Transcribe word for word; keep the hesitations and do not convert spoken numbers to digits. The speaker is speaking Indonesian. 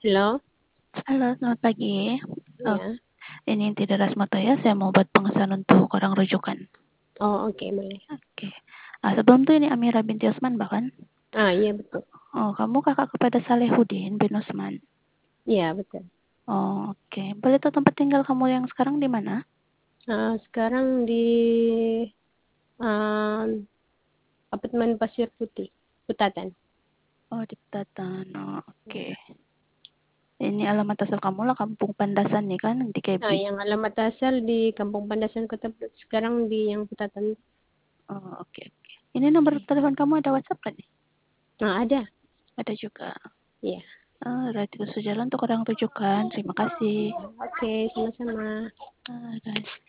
Halo. Halo, selamat pagi. Oh, Iya. ini Tidak Rasmata ya, saya mau buat pengesahan untuk orang rujukan. Oh, oke, boleh. Oke. Ah, sebelum itu ini Amira binti Usman bahkan. Ah, iya betul. Oh, kamu kakak kepada Salehudin bin Usman. Iya, betul. Oh, oke. Boleh tahu tempat tinggal kamu yang sekarang di mana? Ah, sekarang di um, apartemen Pasir Putih, Putatan. Oh, di Petatan. Oh, oke. Ini alamat asal kamu lah Kampung Pandasan nih kan di K B. Ah, yang alamat asal di Kampung Pandasan Kota Plut. Sekarang di yang Putatan. Oh, oke, oke. Ini nomor telepon kamu ada WhatsApp kan nih? Ah, ada. Ada juga. Iya. Ah, berarti itu sejalan untuk orang rujukan. Terima kasih. Oke, sama-sama. Ah,